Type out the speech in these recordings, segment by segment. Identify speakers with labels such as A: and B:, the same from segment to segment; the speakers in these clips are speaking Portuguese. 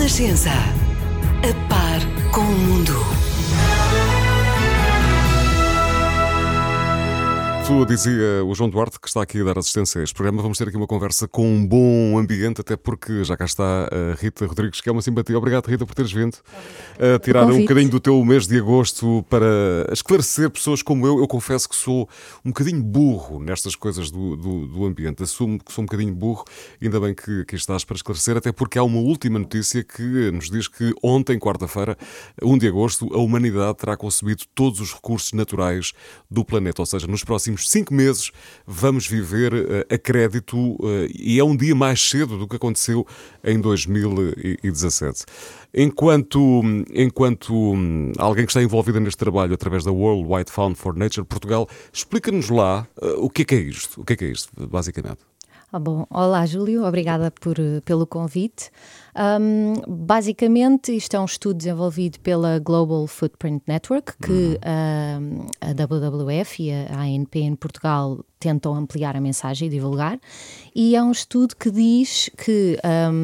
A: Renascença. A par com o mundo.
B: Tu dizia o João Duarte, que está aqui a dar assistência a este programa. Vamos ter aqui uma conversa com um bom ambiente, até porque já cá está a Rita Rodrigues, que é uma simpatia. Obrigado, Rita, por teres vindo a tirar um bocadinho do teu mês de agosto para esclarecer pessoas como eu. Eu confesso que sou um bocadinho burro nestas coisas do ambiente. Assumo que sou um bocadinho burro, ainda bem que aqui estás para esclarecer, até porque há uma última notícia que nos diz que ontem, quarta-feira, 1 de agosto, a humanidade terá consumido todos os recursos naturais do planeta. Ou seja, nos próximos 5 meses vamos viver a crédito e é um dia mais cedo do que aconteceu em 2017. Enquanto alguém que está envolvida neste trabalho através da World Wide Fund for Nature Portugal, explica-nos lá o que é isto? O que é isto, basicamente?
C: Bom, olá Júlio, obrigada pelo convite. Basicamente isto é um estudo desenvolvido pela Global Footprint Network, que a WWF e a ANP em Portugal tentam ampliar a mensagem e divulgar, e é um estudo que diz que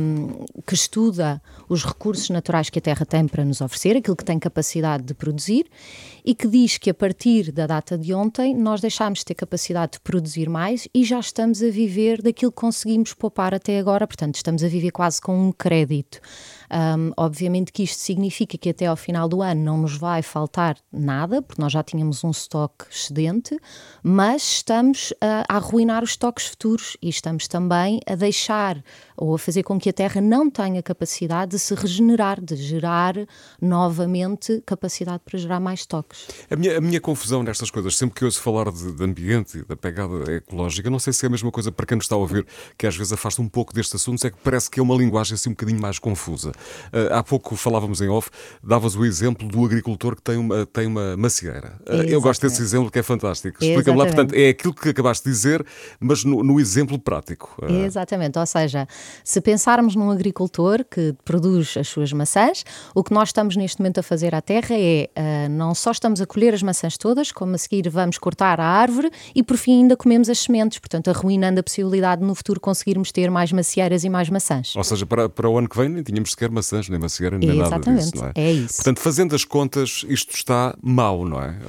C: estuda os recursos naturais que a Terra tem para nos oferecer, aquilo que tem capacidade de produzir, e que diz que a partir da data de ontem nós deixámos de ter capacidade de produzir mais e já estamos a viver daquilo que conseguimos poupar até agora, portanto estamos a viver quase com um crédito. Obviamente que isto significa que até ao final do ano não nos vai faltar nada, porque nós já tínhamos um estoque excedente, mas estamos a arruinar os estoques futuros e estamos também a deixar ou a fazer com que a Terra não tenha capacidade de se regenerar, de gerar novamente capacidade para gerar mais estoques.
B: A minha confusão nestas coisas, sempre que ouço falar de ambiente e da pegada ecológica, não sei se é a mesma coisa para quem nos está a ouvir, que às vezes afasta um pouco destes assuntos, é que parece que é uma linguagem assim um bocadinho mais confusa. Há pouco falávamos em off, davas o exemplo do agricultor que tem uma macieira. Eu gosto desse exemplo, que é fantástico. Explica-me lá, portanto, é aquilo que acabaste de dizer, mas no exemplo prático.
C: Exatamente, ou seja, se pensarmos num agricultor que produz as suas maçãs, o que nós estamos neste momento a fazer à terra é, não só estamos a colher as maçãs todas, como a seguir vamos cortar a árvore e por fim ainda comemos as sementes, portanto arruinando a possibilidade de no futuro conseguirmos ter mais macieiras e mais maçãs.
B: Ou seja, para o ano que vem nem tínhamos sequer maçãs, nem macieira, nem nada disso, não é?
C: É isso.
B: Portanto, fazendo as contas, isto está mau, não é?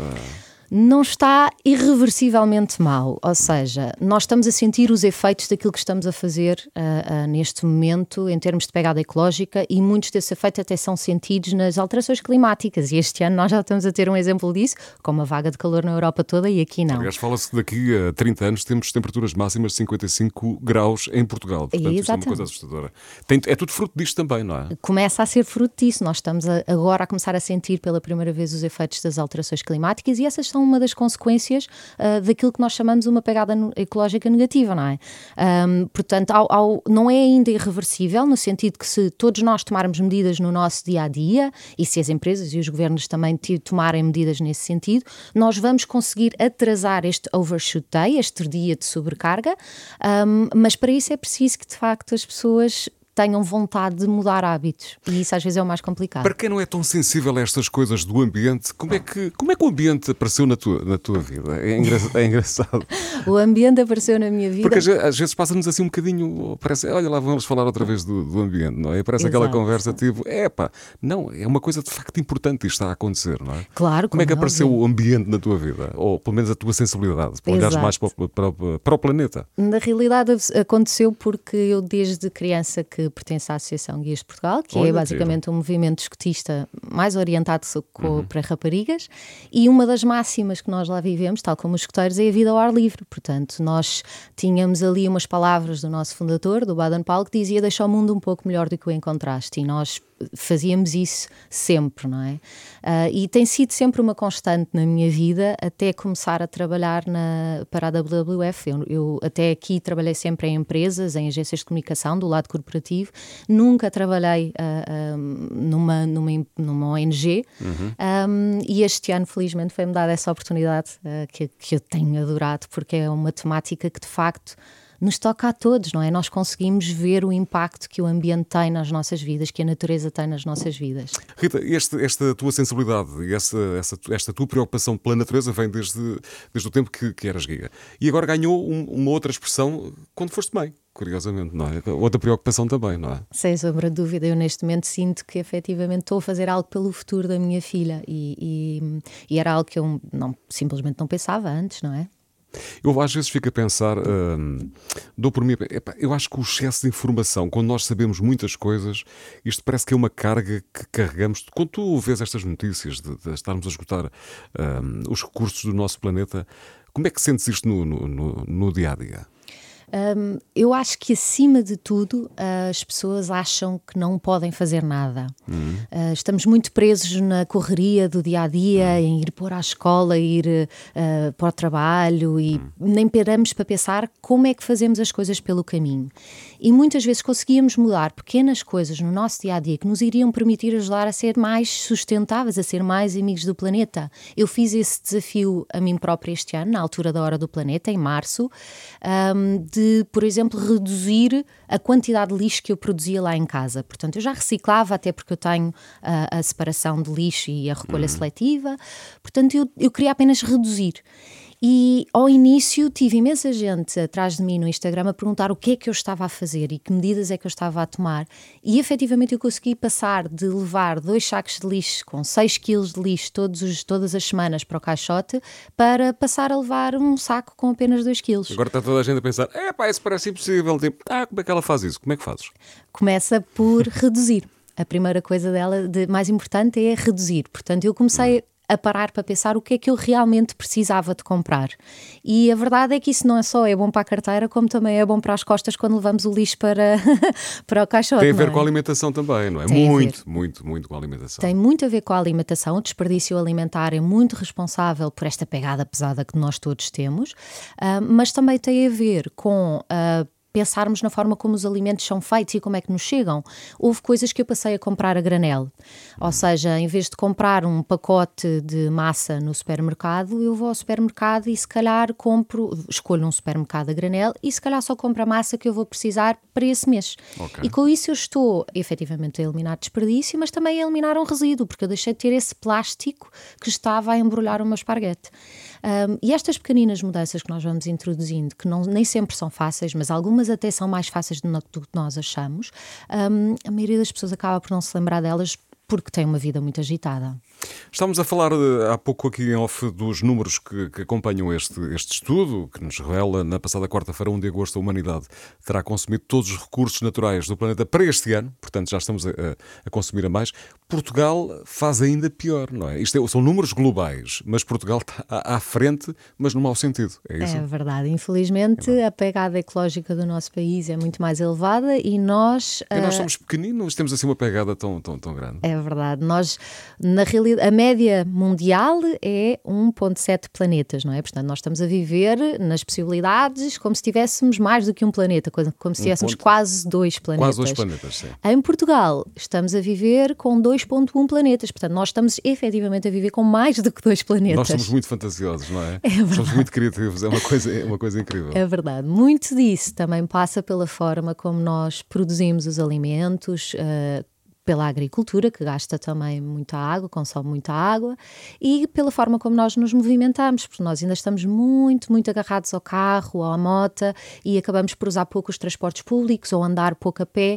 C: Não está irreversivelmente mal, ou seja, nós estamos a sentir os efeitos daquilo que estamos a fazer neste momento em termos de pegada ecológica e muitos desses efeitos até são sentidos nas alterações climáticas e este ano nós já estamos a ter um exemplo disso, com uma vaga de calor na Europa toda e aqui não.
B: Aliás, fala-se que daqui a 30 anos temos temperaturas máximas de 55 graus em Portugal, portanto isto é uma coisa assustadora. É tudo fruto disto também, não é?
C: Começa a ser fruto disso, nós estamos agora a começar a sentir pela primeira vez os efeitos das alterações climáticas e essas são uma das consequências daquilo que nós chamamos uma pegada ecológica negativa, não é? Portanto, não é ainda irreversível, no sentido que se todos nós tomarmos medidas no nosso dia-a-dia e se as empresas e os governos também tomarem medidas nesse sentido, nós vamos conseguir atrasar este overshoot day, este dia de sobrecarga, mas para isso é preciso que, de facto, as pessoas tenham vontade de mudar hábitos. E isso às vezes é o mais complicado.
B: Para quem não é tão sensível a estas coisas do ambiente, como é que o ambiente apareceu na tua vida? É engraçado.
C: O ambiente apareceu na minha vida.
B: Porque às vezes passa-nos assim um bocadinho, parece, olha lá, vamos falar outra vez do ambiente, não é? E parece aquela conversa tipo, não, é uma coisa de facto importante isto está a acontecer, não é?
C: Claro.
B: Como é que apareceu o ambiente na tua vida? Ou pelo menos a tua sensibilidade, para olhares mais para o planeta?
C: Na realidade aconteceu porque eu desde criança que pertence à Associação Guias de Portugal, que é basicamente um movimento escotista mais orientado para raparigas, e uma das máximas que nós lá vivemos, tal como os escoteiros, é a vida ao ar livre. Portanto, nós tínhamos ali umas palavras do nosso fundador, do Baden-Powell, que dizia: deixa o mundo um pouco melhor do que o encontraste, e nós fazíamos isso sempre, não é? E tem sido sempre uma constante na minha vida até começar a trabalhar para a WWF. Eu até aqui trabalhei sempre em empresas, em agências de comunicação, do lado corporativo. Nunca trabalhei numa ONG e este ano, felizmente, foi-me dada essa oportunidade que eu tenho adorado, porque é uma temática que, de facto, nos toca a todos, não é? Nós conseguimos ver o impacto que o ambiente tem nas nossas vidas, que a natureza tem nas nossas vidas.
B: Rita, esta tua sensibilidade e esta tua preocupação pela natureza vem desde o tempo que eras guia. E agora ganhou uma outra expressão quando foste mãe. curiosamente, não é? Outra preocupação também, não é?
C: Sem sombra de dúvida, eu neste momento sinto que efetivamente estou a fazer algo pelo futuro da minha filha e era algo que eu simplesmente não pensava antes, não é?
B: Eu às vezes fico a pensar, dou por mim, eu acho que o excesso de informação, quando nós sabemos muitas coisas, isto parece que é uma carga que carregamos. Quando tu vês estas notícias de estarmos a esgotar os recursos do nosso planeta, como é que sentes isto no dia a dia?
C: Eu acho que acima de tudo as pessoas acham que não podem fazer nada. Estamos muito presos na correria do dia a dia, em ir pôr à escola, ir para o trabalho e nem paramos para pensar como é que fazemos as coisas pelo caminho. E muitas vezes conseguíamos mudar pequenas coisas no nosso dia a dia que nos iriam permitir ajudar a ser mais sustentáveis, a ser mais amigos do planeta. Eu fiz esse desafio a mim própria este ano, na altura da Hora do Planeta, em março, de, por exemplo, reduzir a quantidade de lixo que eu produzia lá em casa. Portanto, eu já reciclava, até porque eu tenho a separação de lixo e a recolha seletiva. Portanto, eu queria apenas reduzir. E ao início tive imensa gente atrás de mim no Instagram a perguntar o que é que eu estava a fazer e que medidas é que eu estava a tomar. E efetivamente eu consegui passar de levar 2 sacos de lixo com 6 quilos de lixo todas as semanas para o caixote para passar a levar um saco com apenas 2 quilos.
B: Agora está toda a gente a pensar, isso parece impossível. Tipo, como é que ela faz isso? Como é que fazes?
C: Começa por reduzir. A primeira coisa dela, mais importante, é reduzir. Portanto, eu comecei a parar para pensar o que é que eu realmente precisava de comprar. E a verdade é que isso não é só bom para a carteira, como também é bom para as costas quando levamos o lixo para o caixote.
B: Tem a ver com a alimentação também, não é? Muito com a alimentação.
C: Tem muito a ver com a alimentação. O desperdício alimentar é muito responsável por esta pegada pesada que nós todos temos, mas também tem a ver com pensarmos na forma como os alimentos são feitos e como é que nos chegam. Houve coisas que eu passei a comprar a granel. Ou seja, em vez de comprar um pacote de massa no supermercado, eu vou ao supermercado e se calhar escolho um supermercado a granel e se calhar só compro a massa que eu vou precisar para esse mês.
B: Okay.
C: E com isso eu estou efetivamente a eliminar desperdício, mas também a eliminar um resíduo, porque eu deixei de ter esse plástico que estava a embrulhar o meu esparguete. E estas pequeninas mudanças que nós vamos introduzindo, que nem sempre são fáceis, mas algumas até são mais fáceis do que nós achamos, a maioria das pessoas acaba por não se lembrar delas porque tem uma vida muito agitada.
B: Estávamos a falar há pouco aqui em off dos números que acompanham este estudo, que nos revela na passada quarta-feira, 1 de agosto, a humanidade terá consumido todos os recursos naturais do planeta para este ano, portanto já estamos a consumir a mais. Portugal faz ainda pior, não é? São números globais, mas Portugal está à frente, mas no mau sentido, é isso?
C: É verdade, infelizmente a pegada ecológica do nosso país é muito mais elevada e nós
B: somos pequeninos, temos assim uma pegada tão grande.
C: É verdade, na realidade, a média mundial é 1,7 planetas, não é? Portanto, nós estamos a viver nas possibilidades como se tivéssemos mais do que um planeta, como se tivéssemos quase 2 planetas.
B: Quase 2 planetas, sim.
C: Em Portugal, estamos a viver com 2,1 planetas, portanto, nós estamos efetivamente a viver com mais do que 2 planetas.
B: Nós somos muito fantasiosos, não é?
C: Somos
B: muito criativos, é uma coisa incrível.
C: É verdade. Muito disso também passa pela forma como nós produzimos os alimentos, pela agricultura, que gasta também muita água, consome muita água, e pela forma como nós nos movimentamos, porque nós ainda estamos muito, muito agarrados ao carro, à moto, e acabamos por usar pouco os transportes públicos ou andar pouco a pé,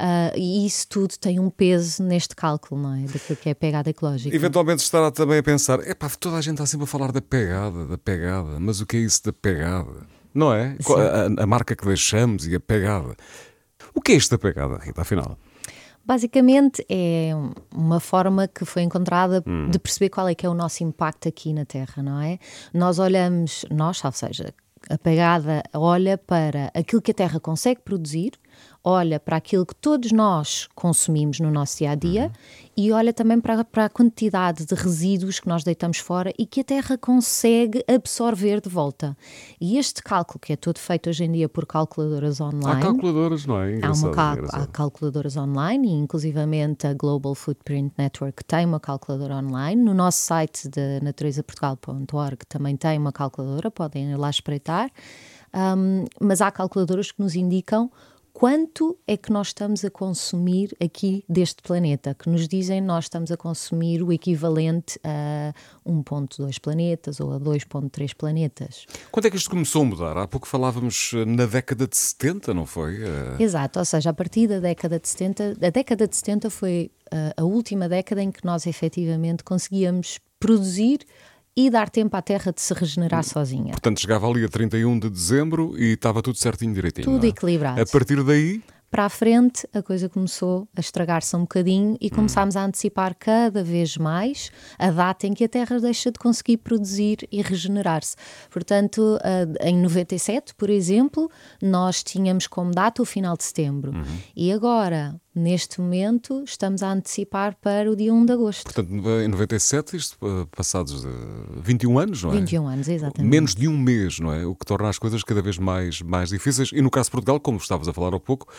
C: e isso tudo tem um peso neste cálculo, não é? Daquilo que é a pegada ecológica.
B: Eventualmente estará também a pensar, toda a gente está sempre a falar da pegada, mas o que é isso da pegada? Não é? A marca que deixamos e a pegada. O que é isto da pegada, Rita, afinal?
C: Basicamente é uma forma que foi encontrada de perceber qual é que é o nosso impacto aqui na Terra, não é? Nós olhamos, ou seja, a pegada olha para aquilo que a Terra consegue produzir, olha para aquilo que todos nós consumimos no nosso dia-a-dia e olha também para a quantidade de resíduos que nós deitamos fora e que a Terra consegue absorver de volta. E este cálculo, que é todo feito hoje em dia por calculadoras online...
B: Há calculadoras, não é?
C: Há calculadoras online e inclusivamente a Global Footprint Network tem uma calculadora online. No nosso site de naturezaportugal.org também tem uma calculadora, podem ir lá espreitar. Mas há calculadoras que nos indicam quanto é que nós estamos a consumir aqui deste planeta, que nos dizem nós estamos a consumir o equivalente a 1,2 planetas ou a 2,3 planetas.
B: Quando é que isto começou a mudar? Há pouco falávamos na década de 70, não foi?
C: Exato, ou seja, a partir da década de 70, a década de 70 foi a última década em que nós efetivamente conseguíamos produzir e dar tempo à Terra de se regenerar sozinha.
B: Portanto, chegava ali a 31 de dezembro e estava tudo certinho, direitinho.
C: Tudo
B: não é?
C: equilibrado.
B: A partir daí...
C: Para a frente, a coisa começou a estragar-se um bocadinho e começámos a antecipar cada vez mais a data em que a Terra deixa de conseguir produzir e regenerar-se. Portanto, em 97, por exemplo, nós tínhamos como data o final de setembro. E agora, neste momento, estamos a antecipar para o dia 1 de agosto.
B: Portanto, em 97, isto passados 21 anos, não é?
C: 21 anos, exatamente.
B: Menos de um mês, não é? O que torna as coisas cada vez mais difíceis. E no caso de Portugal, como estavas a falar há pouco,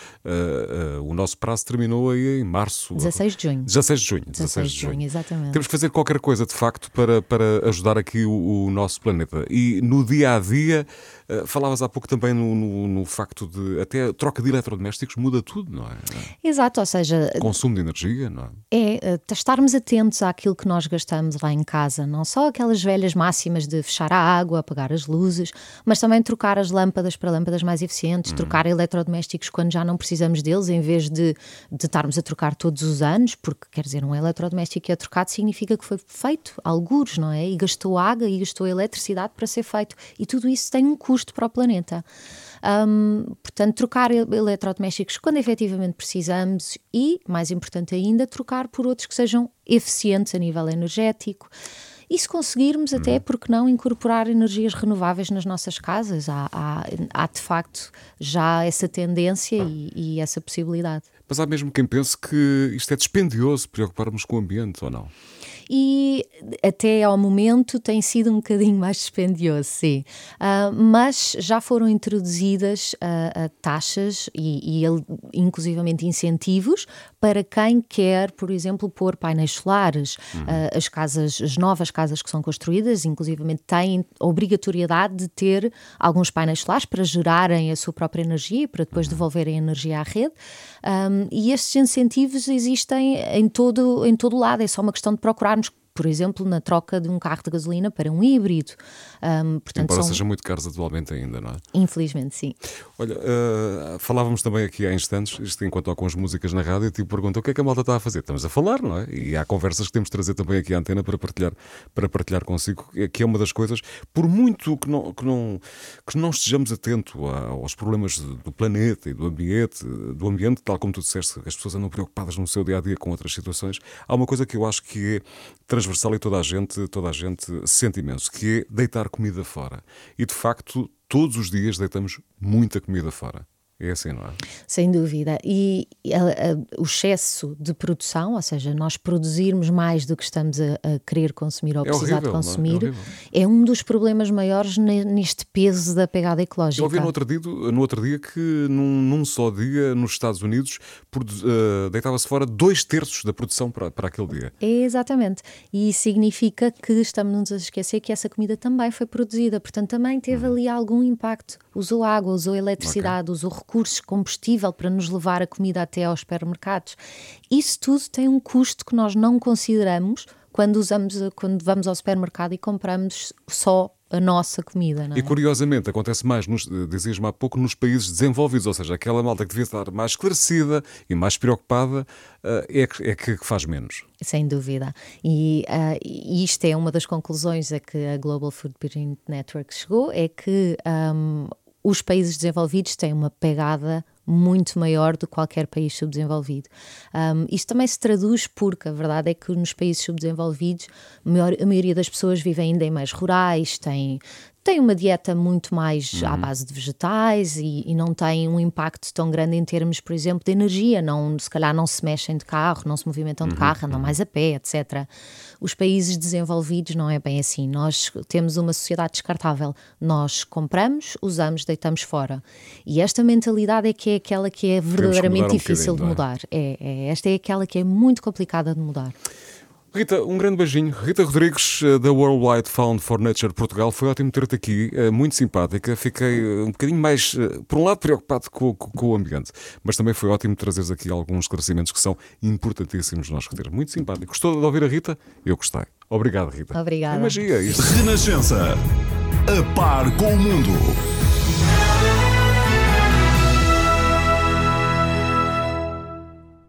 B: o nosso prazo terminou aí em março.
C: 16 de junho.
B: 16 de junho.
C: 16 de junho, exatamente.
B: Temos que fazer qualquer coisa, de facto, para ajudar aqui o nosso planeta. E no dia-a-dia, falavas há pouco também no facto de até a troca de eletrodomésticos muda tudo, não é?
C: Exato, ou seja...
B: Consumo de energia, não é?
C: Estarmos atentos àquilo que nós gastamos lá em casa, não só aquelas velhas máximas de fechar a água, apagar as luzes, mas também trocar as lâmpadas para lâmpadas mais eficientes, trocar eletrodomésticos quando já não precisamos deles, em vez de estarmos a trocar todos os anos, porque, quer dizer, um eletrodoméstico que é trocado significa que foi feito algures, não é? E gastou água e gastou eletricidade para ser feito. E tudo isso tem um custo para o planeta. Portanto, trocar eletrodomésticos quando efetivamente precisamos e, mais importante ainda, trocar por outros que sejam eficientes a nível energético. E se conseguirmos até, porque não, incorporar energias renováveis nas nossas casas? Há de facto já essa tendência e essa possibilidade.
B: Mas há mesmo quem pense que isto é dispendioso, preocuparmos com o ambiente, ou não?
C: E até ao momento tem sido um bocadinho mais dispendioso, sim. Mas já foram introduzidas taxas e inclusivamente incentivos para quem quer, por exemplo, pôr painéis solares. As novas casas que são construídas, inclusivamente, têm obrigatoriedade de ter alguns painéis solares para gerarem a sua própria energia e para depois devolverem energia à rede. E estes incentivos existem em todo o lado, é só uma questão de procurarmos, por exemplo, na troca de um carro de gasolina para um híbrido. Portanto,
B: embora sejam muito caros atualmente ainda, não é?
C: Infelizmente, sim.
B: Olha, falávamos também aqui há instantes, isto enquanto tocam as músicas na rádio, e te pergunto o que é que a malta está a fazer? Estamos a falar, não é? E há conversas que temos de trazer também aqui à antena para partilhar consigo, que é uma das coisas, por muito que não estejamos atentos aos problemas do planeta e do ambiente, tal como tu disseste, as pessoas andam preocupadas no seu dia-a-dia com outras situações, há uma coisa que eu acho que é transversal e toda a gente sente imenso, que é deitar comida fora. E de facto, todos os dias deitamos muita comida fora. É assim, não é?
C: Sem dúvida. E o excesso de produção, ou seja, nós produzirmos mais do que estamos a querer consumir ou precisar
B: horrível,
C: de consumir,
B: é
C: um dos problemas maiores neste peso da pegada ecológica.
B: Eu ouvi no outro dia que num só dia, nos Estados Unidos, deitava-se fora 2/3 da produção para aquele dia.
C: Exatamente. E isso significa que estamos a esquecer que essa comida também foi produzida, portanto também teve ali algum impacto. Usou água, usou eletricidade, usou recursos, combustível para nos levar a comida até aos supermercados. Isso tudo tem um custo que nós não consideramos quando vamos ao supermercado e compramos só a nossa comida, não é?
B: E curiosamente acontece mais, dizias-me há pouco, nos países desenvolvidos, ou seja, aquela malta que devia estar mais esclarecida e mais preocupada é que faz menos.
C: Sem dúvida. E isto é uma das conclusões a que a Global Footprint Network chegou, é que os países desenvolvidos têm uma pegada muito maior do que qualquer país subdesenvolvido. Isto também se traduz porque a verdade é que nos países subdesenvolvidos a maioria das pessoas vivem ainda em meios rurais, têm uma dieta muito mais à base de vegetais e não têm um impacto tão grande em termos, por exemplo, de energia. Se calhar não se mexem de carro, não se movimentam de carro, andam mais a pé, etc. Os países desenvolvidos não é bem assim. Nós temos uma sociedade descartável. Nós compramos, usamos, deitamos fora. E esta mentalidade é que é aquela que é verdadeiramente difícil de mudar. Esta é aquela que é muito complicada de mudar.
B: Rita, um grande beijinho. Rita Rodrigues, da Worldwide Fund for Nature Portugal. Foi ótimo ter-te aqui, muito simpática. Fiquei um bocadinho mais, por um lado, preocupado com o ambiente, mas também foi ótimo trazeres aqui alguns esclarecimentos que são importantíssimos nós reter. Muito simpático. Gostou de ouvir a Rita? Eu gostei. Obrigado, Rita.
C: Obrigada.
B: É magia isto.
D: Renascença. A par com o mundo.